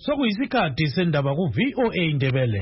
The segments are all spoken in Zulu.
Sokuyisikhathi sendaba ku VOA Indebele.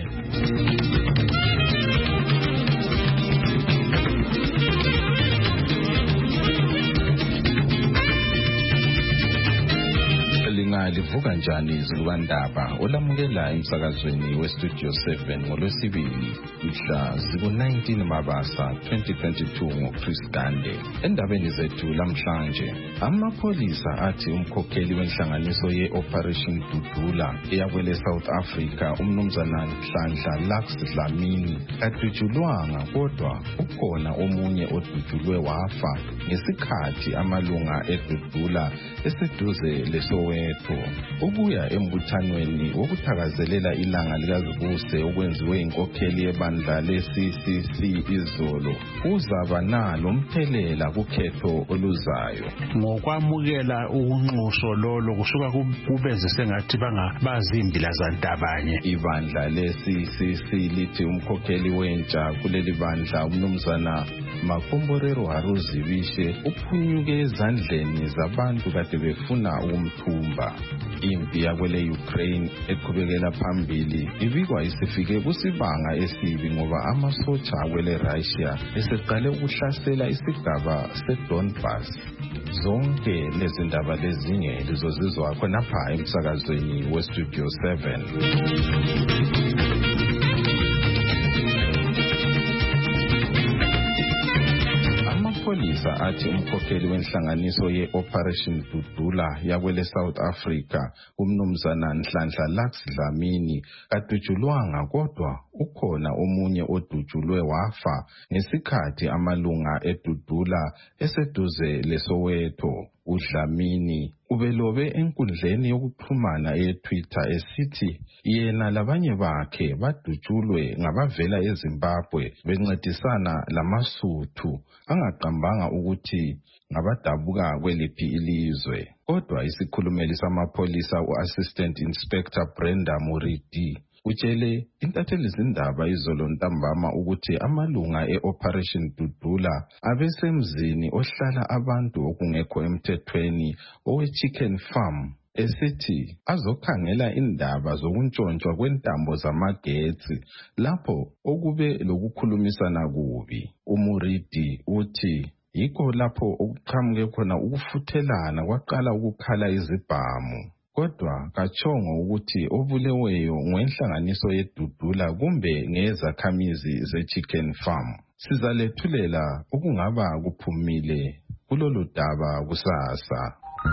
Livuka njani izulwandaba olamukela emsakazweni weStudio 7 ngolwesibili mhla ziku-19 Mabasa 2022 ngoChris Gande. Endabeni zethu lamhlanje, amapholisa athi umkhokheli wenhlanganiso ye-Operation Dudula eyakwele South Africa umnumzana Nhlanhla Lux Dlamini kadutshulwanga, kodwa ukhona omunye odutshulwe wafa ngesikhathi amalunga eDudula eseduze leSoweto. Ubuya embuthanweni wokuthakazelela ilanga likazibuse okwenziwe inkokheli yebandla le-CCC izolo, uzaba nalo umthelela kukhetho oluzayo. Ngokwamukela ukunxuso lolo kusuka kubenze sengathi bazimbila zantabanye. Ibandla le-CCC lithi umkhokheli wentsha kuleli bandla umnumzana Makomborero Haruzibishe uphunyuke ezandleni zabantu kade befuna ukumthumba. Impi yakwele Ukraine eqhubekela phambili ibikwa isifike kusibanga esibi ngoba amasotsha akwele Russia eseqale ukuhlasela isigaba seDonbas. Zonke lezi ndaba lezinye lizozizwa khonapha emsakazweni weStudio 7. Amapholisa athi umkhokheli wenhlanganiso ye-Operation Dudula yakwele South Africa umnumzana Nhlanhla Lux Dlamini kadutshulwanga, kodwa ukhona omunye odutshulwe wafa ngesikhathi amalunga eDudula eseduze leSoweto. uDlamini ubelobe enkundleni yokuxhumana yeTwitter esithi yena labanye bakhe badutshulwe ngabavela eZimbabwe bencedisana lamasuthu angaqambanga ukuthi ngabadabuka kweliphi ilizwe. Kodwa isikhulumeli samapholisa u-Assistant Inspector Brenda Muridi utshele intatheli zindaba izolo ntambama ukuthi amalunga e-Operation Dudula abesemzini ohlala abantu okungekho emthethweni owe-chicken farm, esithi azokhangela indaba zokuntshontshwa kwentambo zamagetsi lapho okube lokukhulumisana kubi. Umuridi uthi yikho lapho okuqhamuke khona ukufuthelana kwaqala ukukhala izibhamu, kodwa kachongo ukuthi obuleweyo ngwenhlanganiso yeDudula kumbe ngezakhamizi ze-chicken farm. Sizalethulela okungaba kuphumile kulolu daba kusasa.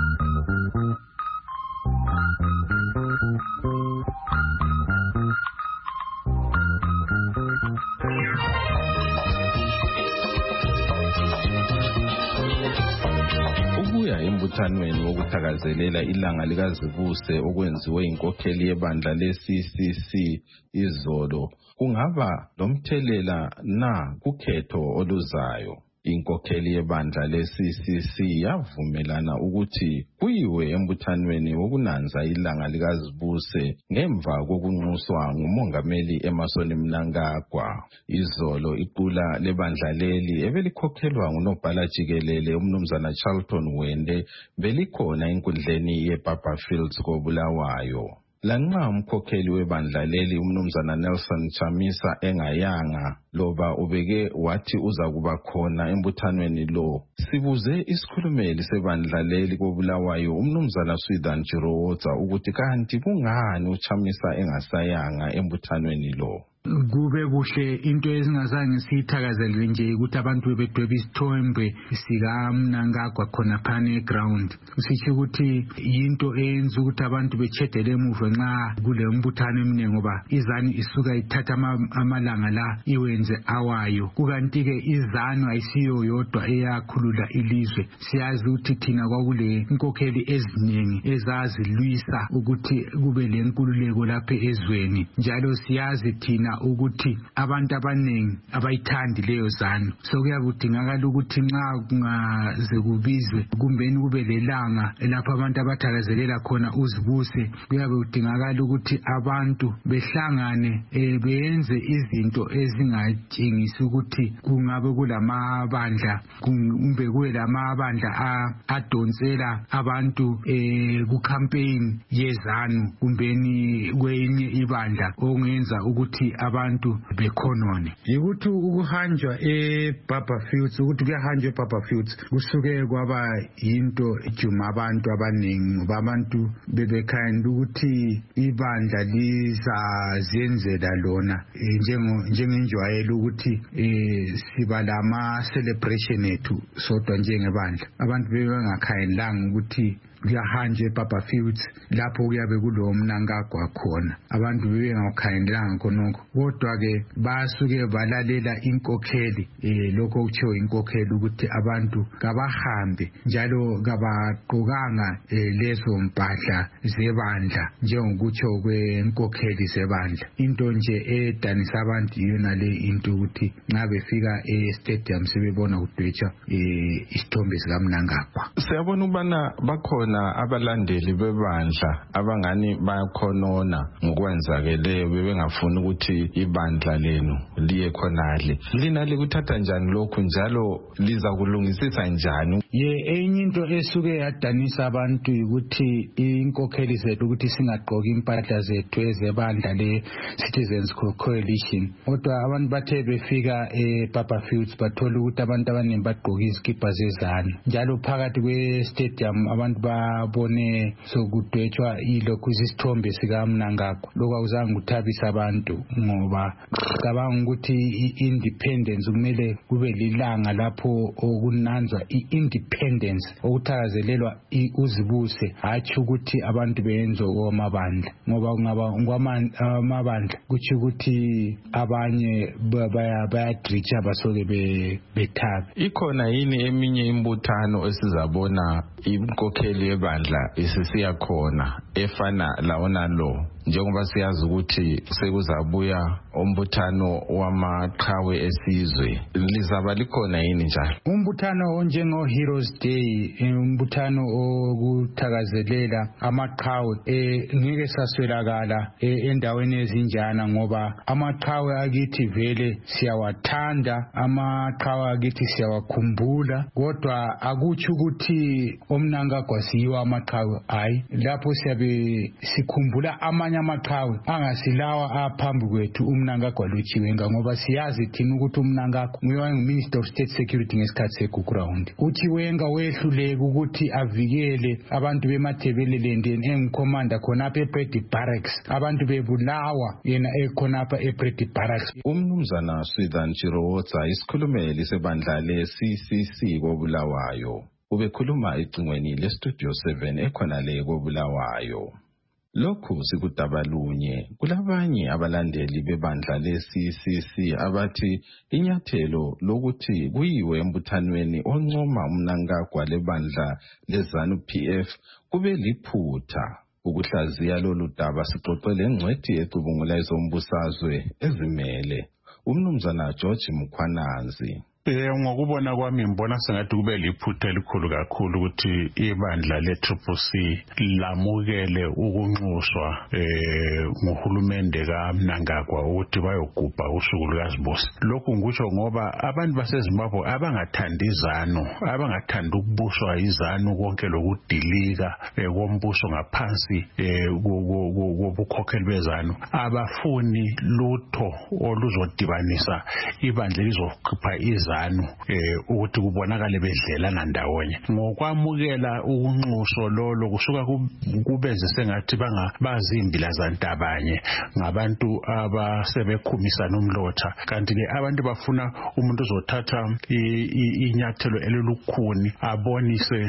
Embuthanweni wokuthakazelela ilanga likazibuse okwenziwe inkokheli yebandla le-CCC izolo kungaba lomthelela na kukhetho oluzayo. Inkokheli yebandla le-CCC yavumelana ukuthi kuyiwe embuthanweni wokunanza ilanga likazibuse ngemva kokunxuswa ngumongameli Emmerson Mnangagwa. Izolo iqula lebandla leli ebelikhokhelwa ngunobhala jikelele umnumzana Charlton Wende belikhona enkundleni yePapa Fields koBulawayo. Lanxa umkhokheli webandla leli umnumzana Nelson Chamisa engayanga loba ubeke wathi uza kuba khona embuthanweni lo, sibuze isikhulumeli sebandla leli koBulawayo umnumzana Swithan Jirowotsa ukuthi kanti kungani uChamisa engasayanga embuthanweni lo. Kube kuhle into ezingazange siyithakazelele nje ukuthi abantu bedweba isithombe sika Mnangagwa khona phane ground. Sisho ukuthi into eyenza ukuthi abantu bechedele emuva nxa kule mbuthano eminingi ngoba izani isuka ithatha amalanga la iwenze awayo. Kukanti ke izani ayisiyo yodwa eyakhulula ilizwe. Siyazi ukuthi thina kwakule inkokheli eziningi ezazilwisa ukuthi kube lenkululeko lapha ezweni. Njalo siyazi thina siyabona ukuthi abantu abaningi abayithandi leyo ZANU. So kuyakudingakala ukuthi nxa kungaze kubizwe kumbeni kube lelanga lapho abantu abathakazelela khona uzibuse, kuyabe kudingakala ukuthi abantu behlangane beyenze izinto ezingatshengisi ukuthi kungabe kulamabandla kumbe kube lamabandla adonsela abantu ku campaign yeZANU kumbeni kwenye ibandla ongenza ukuthi abantu bekhonone. Yikuthi ukuhanjwa eBarberfields, ukuthi kuyahanjwa eBarberfields kusuke kwaba yinto ejuma abantu abaningi ngoba abantu bebekhanda ukuthi ibandla lizazenzela lona njengenjwayelo ukuthi siba lama celebration ethu sodwa njengebandla. Abantu bebengakhangelanga ukuthi kuyahanjwa eBarberfields lapho kuyabe kulomnankagwa khona. Abantu bebengakhangelanga khonokho, kodwa ke basuke balalela inkokheli lokho okutshiwo inkokheli ukuthi abantu kabahambe njalo kabagqokanga lezo mpahla zebandla njengokutsho kwenkokheli zebandla. Into nje edanisa abantu yona le into ukuthi nxa befika stadium sebebona kudwetshwa isithombe sikamnankagwa. Siyabona ubana bakhona abalandeli bebandla abangani bayakhonona ngokwenzakeleyo bebengafuni ukuthi ibandla lenu liye khonale. Lina likuthatha njani lokhu njalo liza kulungisisa njani? Enye into esuke yadanisa abantu ukuthi inkokheli zethu ukuthi singagqoki impahla zethu ezebandla le Citizens Coalition, kodwa abantu bathe befika eBarberfields bathola ukuthi abantu abaningi bagqoka izikipa zeZANU, njalo phakathi kwe-stadium abantu babone sokudwetshwa ilokhu isithombe sikamnankagwa. Lokho akuzange kuthabisa abantu ngoba cabanga ukuthi i-independence kumele kube lilanga lapho okunanzwa i-independence okuthakazelelwa uzibuse, hatshi ukuthi abantu beyenze okwamabandla, ngoba kungaba amabandla kutsho ukuthi abanye bayadritsha basoke bethabe. Ikhona yini eminye imbuthano esizabona inkokheli yebandla isisiya khona efana lawona lo, njengoba siyazi ukuthi sekuzabuya umbuthano wamaqhawe esizwe, lizaba likhona yini njalo? Umbuthano onjengo Heroes Day, umbuthano okuthakazelela amaqhawe ngeke saswelakala endaweni ezinjana ngoba amaqhawe akithi vele siyawathanda, amaqhawe akithi siyawakhumbula, kodwa akutsho ukuthi omnankagwa siyiwa amaqhawe. Hayi, lapho siyabe sikhumbula amanye amaqhawe angasilawa aphambi kwethu umnankagwa lochiwenga, ngoba siyazi thina ukuthi umnankagwa nguye Minister of State Security ngesikhathi seGugu Round. uchiwenga wehluleka ukuthi avikele abantu beMathebeleland engumkhomanda khonapha eBrady Barracks, abantu bebulawa yena ekhonapha eBrady Barracks. Umnumzana Swithan Chirowotsa, isikhulumeli sebandla le-CCC koBulawayo, ubekhuluma ecingweni leStudio 7 ekhonale koBulawayo. Lokhu sikudabalunye kulabanye abalandeli bebandla le-CCC abathi inyathelo lokuthi kuyiwe embuthanweni oncoma umnankagwa lebandla leZANU PF kube liphutha. Ukuhlaziya lolu daba sixoxele ngcwethi ecubungula ezombusazwe ezimele, umnumzana George Mukhwananzi. Ngokubona kwami ngibona sengathi kube liphutha elikhulu kakhulu ukuthi ibandla le-CCC lamukele ukunxuswa nguhulumende kaMnangagwa ukuthi bayogubha usuku lukaZibusi. Lokhu ngikutsho ngoba abantu baseZimbabwe abangathandi iZANU, abangathanda ukubuswa iZANU konke lokudilika kombuso ngaphansi kobukhokheli beZANU, abafuni lutho oluzodibanisa ibandla lizokhipha iZANU ukuthi kubonakale bedlelana ndawonye. Ngokwamukela ukunxuso lolo kusuka kubenze sengathi bazimbila zantabanye ngabantu abasebekhumisana umlotha, kanti ke abantu bafuna umuntu uzothatha inyathelo elilukhuni abonise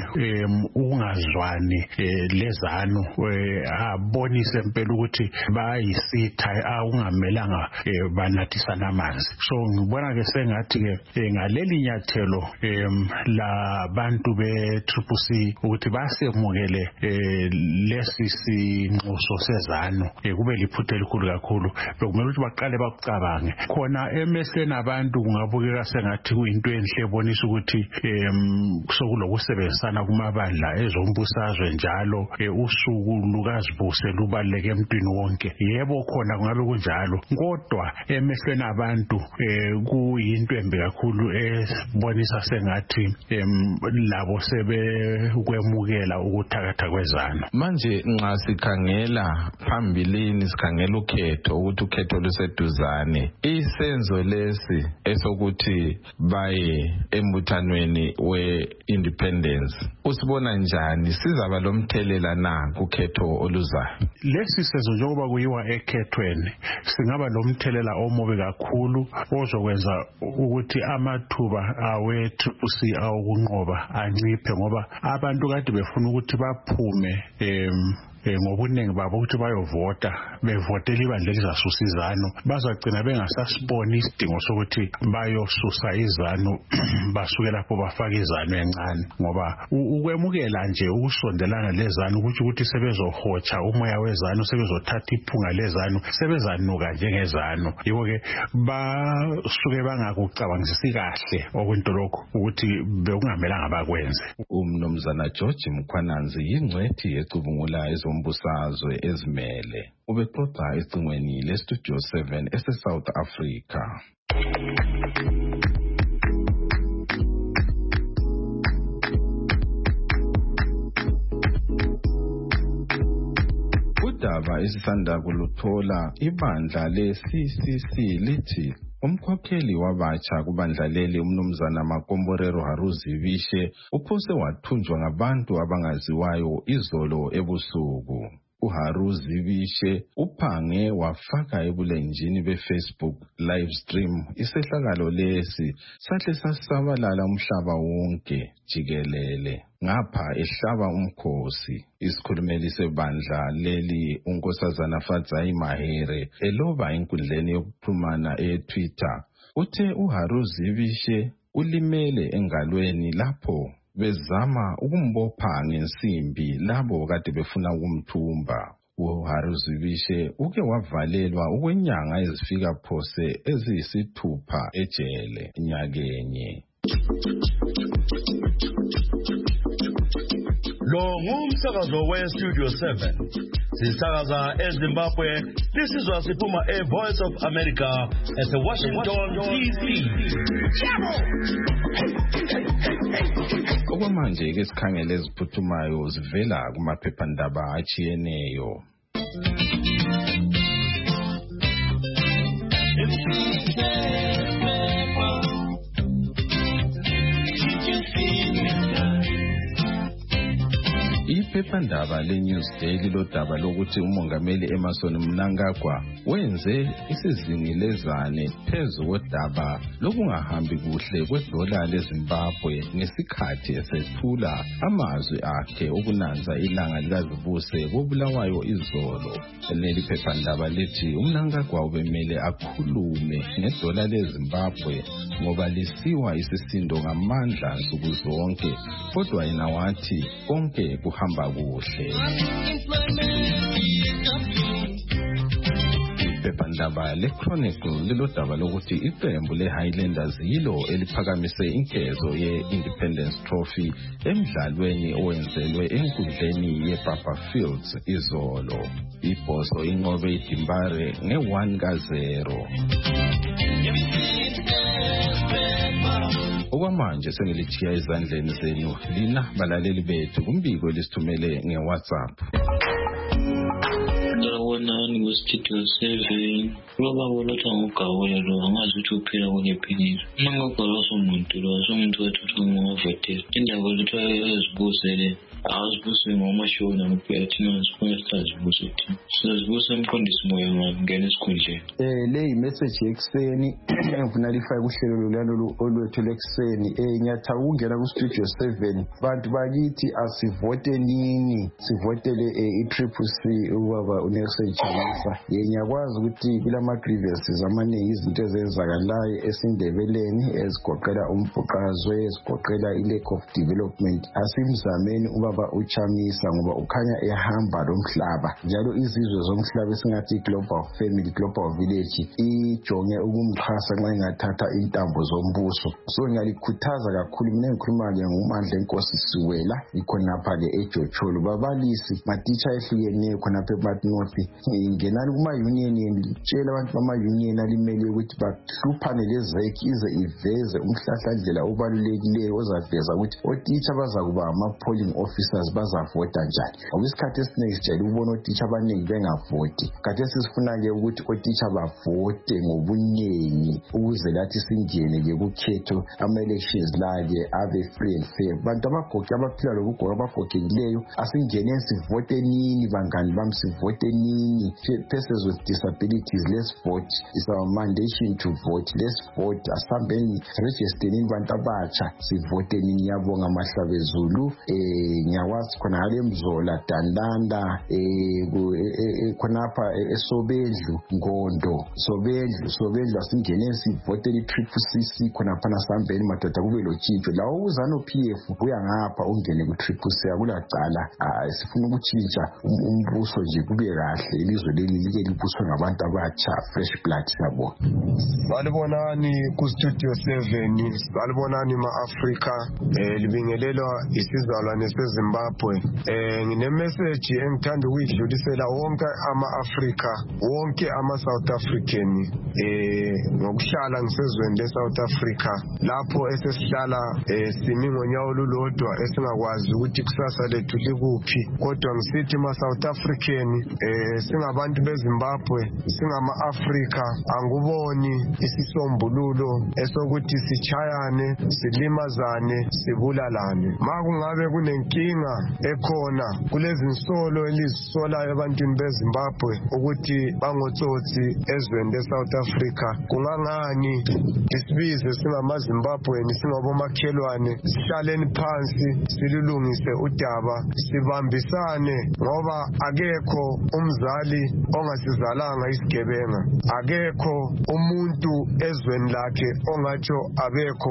ukungazwani leZANU, abonise impela ukuthi bayisitha akungamelanga banathisana amanzi. So ngibona ke sengathi ke ngaleli nyathelo labantu be-TCC ukuthi basemukele lesi sinxuso sezano kube liphutha elikhulu kakhulu, bekumele ukuthi baqale bakucabange khona emehlweni abantu. Kungabukeka sengathi kuyinto enhle ebonisa ukuthi sokulokusebenzisana kumabandla ezombusazwe njalo usuku lukazibuse lubaluleke emntwini wonke. Yebo khona kungabe kunjalo, kodwa emehlweni abantu kuyinto embi kakhulu ebonisa sengathi labo sebekwemukela ukuthakatha kwezano. Manje nxa sikhangela phambilini, sikhangela ukhetho ukuthi ukhetho luseduzane, isenzo lesi esokuthi baye embuthanweni we-independence usibona njani? Sizaba lomthelela na kukhetho oluzayo? Lesi senzo njengoba kuyiwa ekhethweni singaba lomthelela omubi kakhulu ozokwenza ukuthi amathuba awe-TCC awokunqoba anciphe, ngoba abantu kade befuna ukuthi baphume ngobuningi babo ukuthi bayovota, bevotela ibandla elizasusa izano, bazagcina bengasasiboni isidingo sokuthi bayosusa izano basuke lapho bafaka izano encane, ngoba ukwemukela nje ukusondelana lezano ukuthi sebezohotsha umoya wezano, sebezothatha iphunga lezano, sebezanuka njengezano. Yiko-ke basuke bangakucabangisisi kahle okwento lokho ukuthi bekungamelanga bakwenze. Umnumzana George Mkhwananzi yingcwethi ecubungula ezombusazwe ezimele. Ubexoxa ecingweni leStudio 7 ese-South Africa. Udaba esisanda kuluthola, ibandla le-CCC lithi umkhokheli wabatsha kubandla leli umnumzana Makomborero Haruzibishe uphose wathunjwa ngabantu abangaziwayo izolo ebusuku. uHaruzibishe uphange wafaka ebulenjini beFacebook live stream isehlakalo lesi sahle sasabalala umhlaba wonke jikelele. Ngapha ehlaba umkhosi, isikhulumeli sebandla leli unkosazana Fadzai Mahere eloba enkundleni yokuxhumana eTwitter uthe uHaruzibishe ulimele engalweni lapho bezama ukumbopha ngensimbi labo kade befuna ukumthumba. uHaruzibishe uke wavalelwa ukwenyanga ezifika phose eziyisithupha ejele nyakenye. Lo ngumsakazo we-Studio 7. Sisakaza eZimbabwe. This is Wasiphuma, a Voice of America at the Washington, D.C. Okwamanje ke sikhangele eziphuthumayo zivela kumaphephandaba achiyeneyo. Iphephandaba leNewsday lilodaba lokuthi umongameli Emmerson Mnangagwa wenze isizingelezane phezu kodaba lokungahambi kuhle kwedola leZimbabwe ngesikhathi esethula amazwi akhe ukunanza ilanga likazibuse kobulawayo izolo. Leli phephandaba lithi uMnangagwa ubemele akhulume ngedola leZimbabwe ngoba lisiwa isisindo ngamandla nsuku zonke, kodwa yena wathi konke kuhamba kuhle. Iphephandaba leChronicle lilodaba lokuthi iqembu leHighlanders yilo eliphakamise inkezo ye-Independence Trophy emdlalweni owenzelwe enkundleni yeBaba Fields izolo. Ibhoso inqobe iDimbare nge-1-0. Okwamanje sengilithiya ezandleni zenu lina balaleli bethu kumbiko lisithumele ngeWhatsApp. Ngiyabonani kuStudio 7 ngoba bolotha ngogawule lo angazi ukuthi uphila kunephiniso. Mangogolo somuntu lo somuntu wethu ngomvotela indaba lethu ezibuzele Awuzibuze ngomasho nakuphela thina sifuna sizibuze thina. Sizibuze umfundisi moya ngangena esikhundleni. Le message ekseni ngifuna lifake kuhlelo lolu olwethu lekseni. Ngiyathaba ukungena ku studio 7. Bantu bakithi asivote nini, sivotele i-CCC ubaba uNelson Chamisa. Ngiyakwazi ukuthi kulama grievances amaningi izinto ezenzakalayo esindebeleni ezigoqela umbhuqazwe, ezigoqela i-lack of development. Asimzameni ubaba uChamisa ngoba ukhanya ehamba lomhlaba. Njalo izizwe zomhlaba esingathi global family, global village ijonge ukumxhasa nxa engathatha intambo zombuso. So ngiyalikhuthaza kakhulu, mina ngikhuluma-ke nguMandla Enkosi Siwela, ikhonapha-ke eJocholo. Babalisi matitsha ehlukeneyo khonapha eMart North, ngenani kuma-union litshela abantu bama-union alimele ukuthi bahluphane lezek ize iveze umhlahlandlela obalulekileyo ozaveza ukuthi otitsha bazakuba ama-polling officers bazavota njani. Ngoba isikhathi esiningi sijayele ukubona otitsha abaningi bengavoti. Khathesi sifuna-ke ukuthi otitsha bavote ngobunengi ukuze lathi singene-ke kukhetho ama-elections la-ke abe free and fair. Bantu abaphila lobugoga abagogekileyo asingene sivote nini bangani bami, sivote nini. Persons with disabilities, let's vote. It's our mandation to vote. Let's vote. Asambeni registereni bantu abatsha sivote nini. Ngiyabonga Mahlabezulu, ngiyakwazi khona ngale Mzola, Dandanda, khonapha eSobendlu, Ngondo, Sobendlu asingene sivote i-CCC khonapha nasambeni madoda kube lotshintsho. Lawo uzano PF uya ngapha ungene ku-CCC akulacala. Sifuna ukutshintsha umbuso nje kube kahle, ilizwe leli like libuswe ngabantu abatsha, fresh blood sabo. Salibonani ku studio 7, salibonani ma-Afrika, libingelelwa isizalwane seZimbabwe. Ngine message engithanda ukuyidlulisela wonke ama-Afrika, wonke ama-South African, ngokuhlala ngisezweni le-South Africa lapho esesihlala simi ngonyawo olulodwa esingakwazi ukuthi kusasa lethu likuphi. Kodwa ngisithi ma-South African, singabantu beZimbabwe, singama-Afrika, anguboni isisombululo esokuthi sichayane, silimazane, sibulalane. Makungabe kunenkinga ekhona kulezi nsolo elizisolayo ebantwini beZimbabwe ukuthi bangotsotsi ezweni le-South Africa, kungangani isibize singamaZimbabweni, singabomakhelwane, sihlaleni phansi silulungise udaba, sibambisane ngoba akekho umzali ongasizalanga isigebenga, akekho umuntu ezweni lakhe ongatsho abekho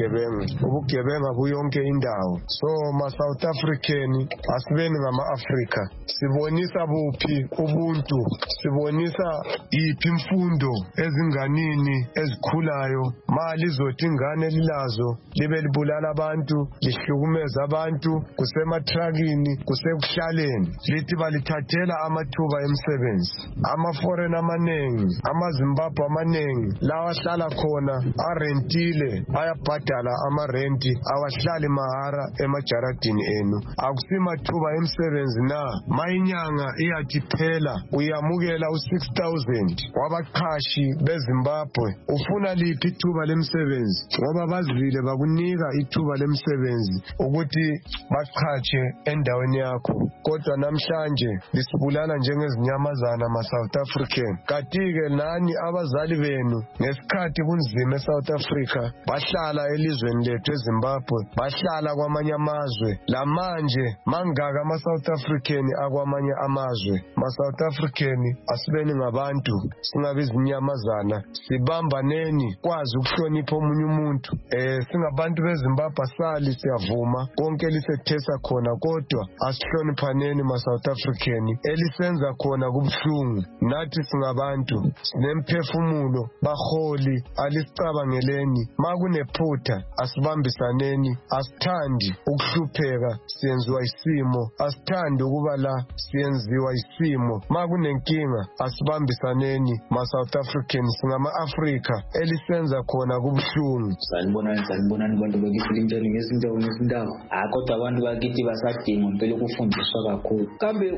ubugebenga kuyonke indawo. So ma-South African asibeni ngama-Afrika, sibonisa buphi ubuntu, sibonisa yiphi imfundo ezinganini ezikhulayo malizothi ingane lilazo libe libulala abantu, lihlukumeza abantu, kusematrakini, kusekuhlaleni, lithi balithathela amathuba emsebenzi. Ama-foreign amanengi, amaZimbabwe amanengi lawa hlala khona arentile, ayabhadala amarenti, awahlali mahara emajaradini enu. Akusimathuba emsebenzi na, mayinyanga iyathi phela uyamukela u-6,000 wabaqhashi beZimbabwe. Ufuna liphi ithuba lemsebenzi? Ngoba bazivile bakunika ithuba lemsebenzi ukuthi baqhatshe endaweni yakho. Kodwa namhlanje lisibulala njengezinyamazana ma-South African. Kanti-ke nani abazali benu ngesikhathi kunzima eSouth Africa bahlala elizweni lethu eZimbabwe, bahlala kwamanye amazwe. Lamanje mangaka ama-South African akwamanye amazwe. Ma-South African asibeni ngabantu, singabi zinyamazana, sibambaneni, kwazi ukuhlonipha omunye umuntu. Singabantu beZimbabwe asali siyavuma konke lisethesa khona, kodwa asihloniphaneni ma-South African. Elisenza khona kubuhlungu, nathi singabantu sinemphefumulo, baholi alisicabangeleni. Makunephutha asibambisaneni, asithandi ukuhlupheka siyenziwa isimo, asithandi ukuba la siyenziwa isimo. Makunenkinga asibambisaneni ma-South African, singama-Afrika elisenza khona kubuhlungu. Sanibonani bantu bakithi lintoni ngezindawo. Kodwa abantu bakithi basadinga impela ukufundiswa kakhulu. Kambe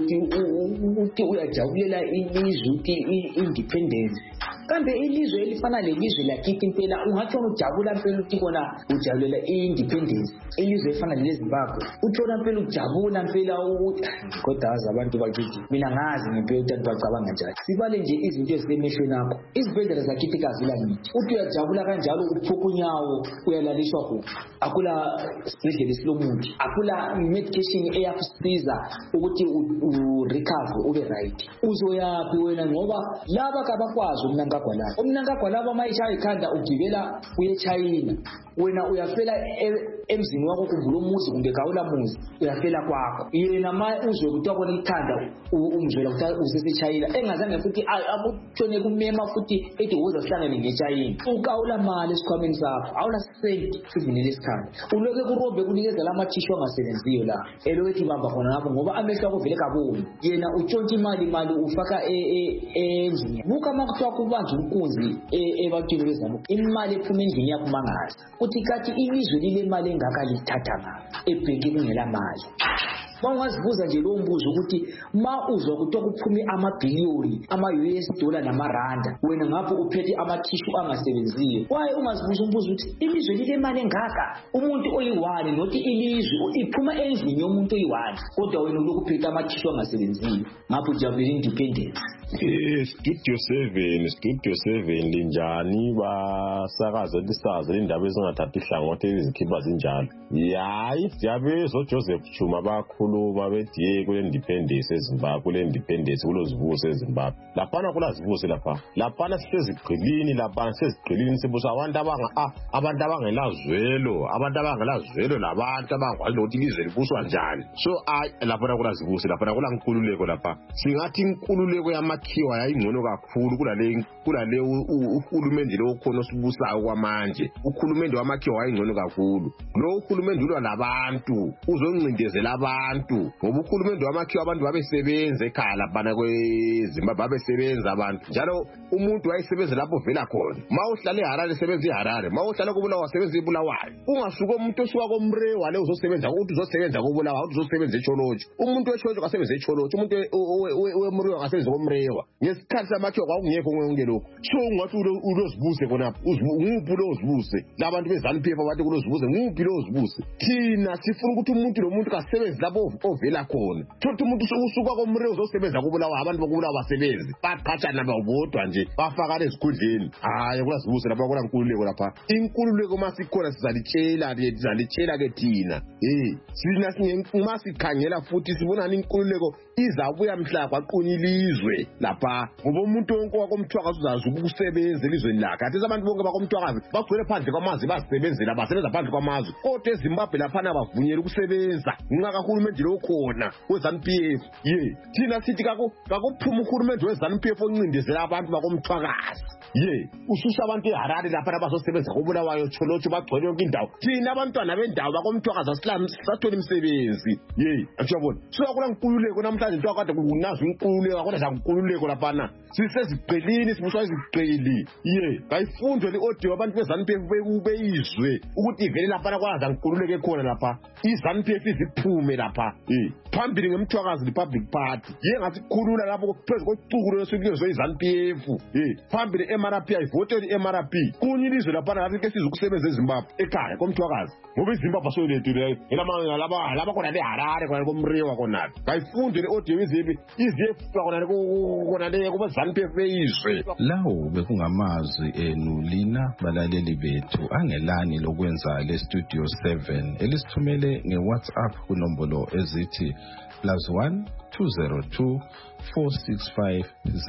uzothi uyajabulela ilizwe uthi independence. Kambe ilizwe elifana lelizwe lakithi impela ungathi ujabula impela uthi kona ujabulela independence. Ilizwe elifana leZimbabwe uthola mpela ukujabula mpela ukuthi kodwa abantu bakithi mina ngazi ngempela ukuthi bacabanga njani. Sibale nje izinto ezisemehlweni akho. Izibhedlela zakithi kazila mithi. Uthi uyajabula kanjalo uphupha unyawo uyalalishwa kuphi. Akula sibhedlela silomuthi. Akula medication eyakusiza ukuthi recover ube right. Uzoyapi wena ngoba laba kabakwazi umnankagwalaba. Umnankagwalaba mayishaya ikhanda ugibela uye China. Wena uyafela emzini wakho kuvula umuzi kumbe gawula muzi uyafela kwakho. Yena uzwe ukuthi wabona ikhanda umzwela ukuthi useseChina engazange futhi abutshone kumema futhi ethi woza sihlangene ngeChina. Ukawula mali esikhwameni sakho awula senti sivinele isikhanda. Uloke kurobhe kunikeza lamathishu angasebenziyo la elokuthi bamba khona ngapho ngoba amehlo akho vele kaboni. Yena utshontsha imali ufaka endlini. Buka makuthiwa kubanje unkunzi ebantwini bezamo imali ephuma endlini yakho mangazi uthi kathi ilizwe lile mali engaka lithatha ngapha ebhenki kungela mali. Bangazibuza nje lo mbuzo ukuthi uzwa kuthiwa kuphume amabhiliyoni ama-US$ namaranda wena ngapho uphethe amathishu angasebenziyo. Waye ungazibuza umbuzo ukuthi ilizwe lile mali engaka umuntu oyi-1 nothi ilizwe iphuma endlini yomuntu oyi-1 kodwa wena ulokhu uphethe amathishu angasebenziyo ngapho ujabule independence. Studio 7 linjani basakaze lisaze indaba ezingathathi ihlangothi ezikhipha zinjalo. Yayi siyabezo Joseph Chuma bakhuluma bethi kule independence eZimbabwe kule independence kulozivuso eZimbabwe. Laphana kulazivuse laphana sisezigqilini sibusa abantu abangelazwelo labantu abangwazi ukuthi ilizwe libuswa njani. So laphana kulazivuse laphana kula nkululeko lapha. Singathi inkululeko yamakhiwa yayingcono kakhulu kulale uhulumende lo khona osibusayo kwamanje. Uhulumende wamakhiwa wayingcono kakhulu. Lo uhulumende ulwa labantu uzoncindezela abantu ngoba uhulumende wamakhiwa abantu babesebenza ekhaya laphana kweZimbabwe babesebenza abantu njalo umuntu wayesebenza lapho vela khona. Mawuhlala eHarare sebenza eHarare, mawuhlala kuBulawayo sebenza eBulawayo. Ungasuka umuntu osuka koMrewa le uzosebenza ukuthi uzosebenza koBulawayo ukuthi uzosebenza eCholochi. Umuntu weCholochi kasebenza eCholochi, umuntu weMrewa kasebenza koMrewa. Ngesikhathi samakhiwa kwakungekho konke lokho. So ungathi ulozibuse khona nguphi lozibuse labantu beZANU-PF abathi kulozibuse nguphi lozibuse. Thina sifuna ukuthi umuntu nomuntu kasebenza lapho ovela khona. Thothi umuntu usuka koMrewa uzosebenza koBulawayo abantu bokubulawa basebenzi baqhatshana babodwa nje bafaka ezikhundleni. Hayi kulazibuse lapha kula nkululeko lapha. Inkululeko masikhona sizalitshela ke thina. Sina masikhangela futhi sibona inkululeko izabuya mhla kwaqhunya ilizwe lapha ngoba umuntu wonke wakomthwakazi uzazi ukusebenza elizweni lakhe. Athi abantu bonke bakomthwakazi bagcwele phandle kwamazwe basebenzela basebenza phandle kwamazwe kodwa eZimbabwe lapha abavunyelwa ukusebenza ngenxa kahulumende lo khona weZANU-PF. Thina sithi kakuphuma uhulumende weZANU-PF oncindezela abantu bakomthwakazi. Ususa abantu eHarare lapha abazosebenza koBulawayo Cholochi bagcwele yonke indawo. Thina abantwana bendawo bakomthwakazi asathola imisebenzi. Akuyabona so akula nkululeko namhlanje into akade kunazo inkululeko kodwa zankululeko laphana sisezigqilini sibuswa izigqili. Kayifundwe le-audio abantu beZANU-PF beyizwe ukuthi ivele laphana kwaza nkululeko ekhona lapha. iZANU-PF iziphume lapha phambili ngemthwakazi Republic Party ngathi khulula lapho phezu kocuku lwesikizwe iZANU-PF phambili MRP ayivoteli MRP kunye ilizwe laphana ngathi ke sizokusebenza eZimbabwe ekhaya komthwakazi ngoba iZimbabwe asolethu laba khona leHarare khona koMrewa khona kayifunde le-audio iziyefuka khona le kuba ZANU-PF beyizwe. Lawo bekungamazwi enu lina balaleli bethu angelani lokwenza le Studio 7 elisithumele ngeWhatsApp kunombolo ezithi +1 202 465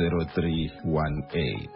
0318.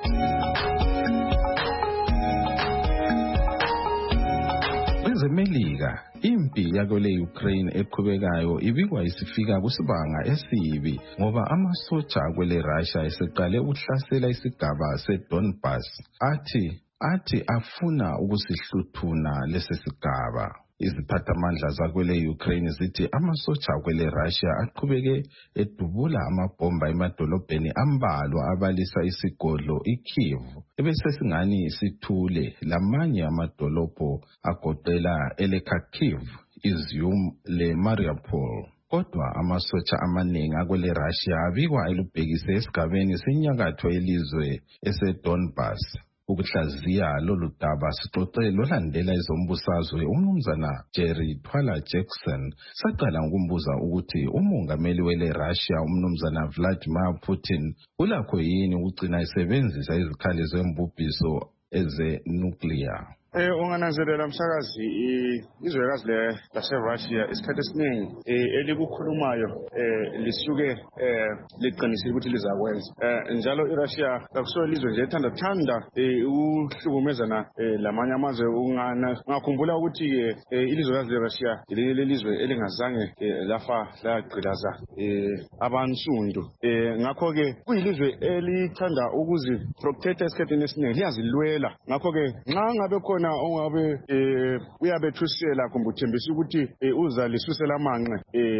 EMelika impi yakole Ukraine eqhubekayo ibikwa isifika kusibanga esibi ngoba amasotsha kwele Russia eseqale ukuhlasela isigaba seDonbas athi afuna ukusihluthuna lesi sigaba. Iziphathamandla zakwele Ukraine zithi amasotsha kwele Russia aqhubeke edubula amabhomba emadolobheni ambalwa abalisa isigodlo iKyiv ebese singani sithule lamanye amadolobho agoqela eleKharkiv, Izium leMariupol. Kodwa amasotsha amaningi akwele Russia abikwa elubhekise esigabeni senyakatho elizwe eseDonbas. Ukuhlaziya lolu daba sixoxe lolandela ezombusazwe umnumzana Jerry Twala Jackson. Saqala ngokumbuza ukuthi umongameli wele Russia umnumzana Vladimir Putin ulakho yini ukugcina esebenzisa izikhali zembubhiso eze-nuclear. Ungananzelela msakazi izwekazi lase-Russia isikhathi esiningi elikukhulumayo lisuke liqinisile ukuthi lizakwenza njalo iRussia akusiyo ilizwe nje ethandathanda ukuhlukumezana lamanye amazwe. Ungakhumbula ukuthi ilizwekazi le-Russia lelizwe elingazange lafa lagqilaza abansundu, ngakho-ke kuyilizwe elithanda ukuziprotecta esikhathini esiningi, liyazilwela. Ngakho-ke nxa ngabe khona ongabe uyabethusela kumbe uthembisa ukuthi uza lisusela amanqe,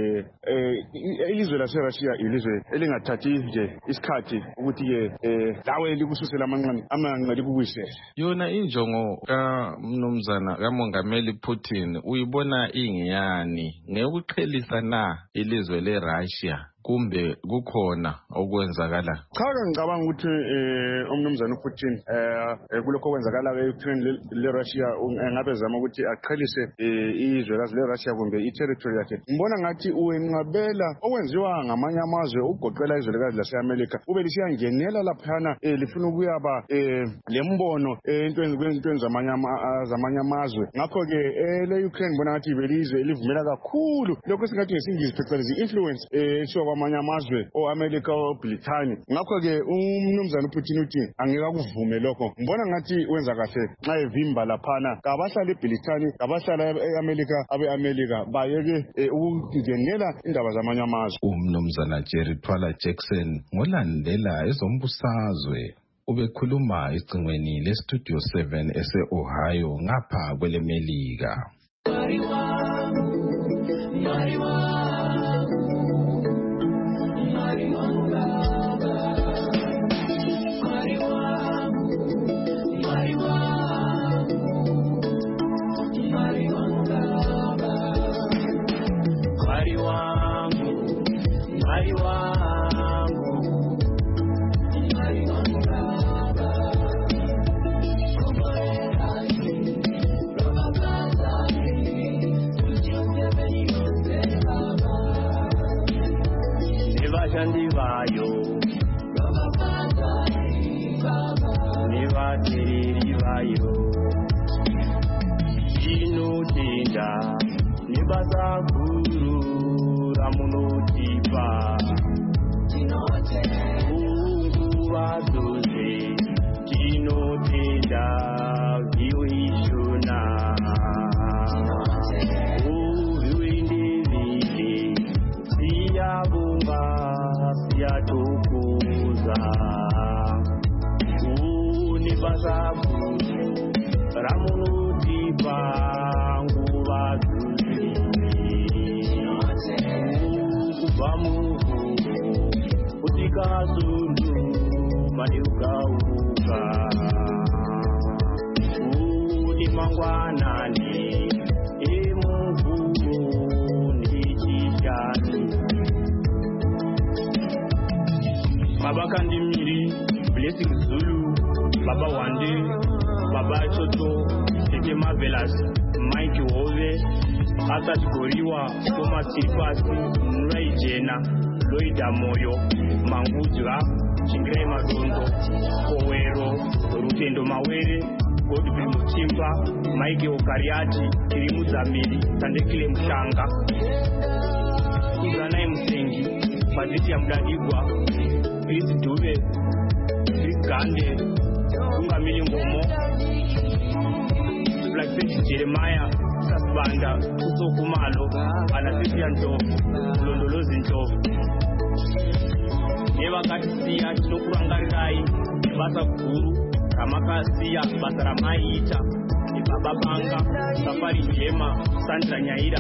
ilizwe lase-Russia ilizwe elingathathi nje isikhathi ukuthi-ke lawe likususela amanqe likubuyisele. Yona injongo kamnumzana kamongameli Putin uyibona ingeyani, ngekuqhelisa na ilizwe le-Russia kumbe kukhona okwenzakala? Cha, ngicabanga ukuthi umnumzana uPutin kulokho okwenzakala e-Ukraine le-Russia ngabe zama ukuthi aqhelise izwekazi le-Russia kumbe i-territory yakhe. Ngibona ngathi uwenqabela okwenziwa ngamanye amazwe ukugoqela izwekazi lase-America ube lisiyangenela laphana lifuna ukuyaba lembono entweni zamanye amazwe. Ngakho-ke le-Ukraine ngibona ngathi belizwe elivumela kakhulu lokho singathi ngesingisi phecelezi influence eshiwa kwamanye amazwe o-America o-Britain. Ngakho-ke umnumzana uPutin uthi angeke akuvume lokho. Ngibona ngathi wenza kahle nxa evimba laphana kabahlala eBritain, kabahlala e-America, abe-America bayeke ukungenela indaba zamanye amazwe. Umnumzana Jerry Twala Jackson ngolandela ezombusazwe ubekhuluma icingweni le-Studio 7 ese-Ohio ngapha kwelemelika. Mabakandimiri, Blessing Zulu, Baba Wande, Baba Soto, Tete Marvelous, Mike Hove, Asad Goriwa, Thomas Sifasi, Nrai Jena, Loida Moyo, Mangudra, Chingre Madondo, Owero, Rutendo Mawere, Godfrey Muchimba, Mike Okariati, Kirimu Zamili, Tandekile Mshanga, Kuzanai Msengi, Maziti ya Mdadigwa, Chris Dube, Chris Gande, Ungamili Ngomo, Blackfish Jeremiah, Sasbanda, Uso Kumalo, Anasisia Nto, Londolozi Nto. Neva Katisia, Chokurangarikai, Basa Kuru, Ramakasiya, Basaramai Ita, Baba Banga, Safari Jema, Sandra Nyaira.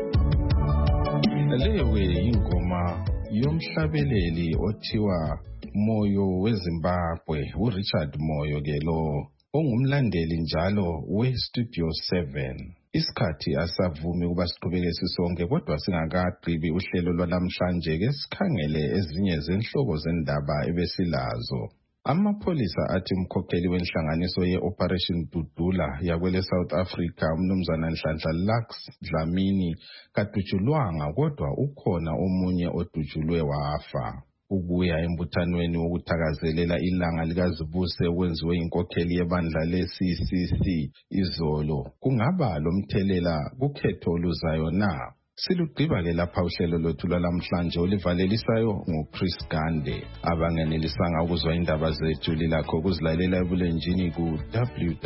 Lewe ingoma yomhlabeleli othiwa Moyo weZimbabwe, uRichard Moyo ke lo ongumlandeli njalo weStudio 7. Isikhathi asavumi ukuba siqhubeke sisonke, kodwa singakagqibi uhlelo lwanamhlanje ke sikhangele ezinye zenhloko zendaba ebesilazo. Amapholisa athi umkhokheli wenhlanganiso ye-Operation Dudula yakwele South Africa, umnumzana Nhlanhla Lux Dlamini, kadutshulwanga kodwa ukhona omunye odutshulwe wafa. Ukuya embuthanweni wokuthakazelela ilanga likazibuse okwenziwe inkokheli yebandla le-CCC izolo kungaba lomthelela kukhetho oluzayo na? Silugqiba-ke lapha uhlelo lwethu lwalamhlanje olivalelisayo nguChris Gande. Abangenelisanga ukuzwa indaba zethu lilakho ukuzilalela ebulenjini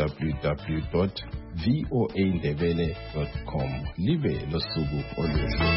ku www.voaindebele.com. Libe losuku oluhle.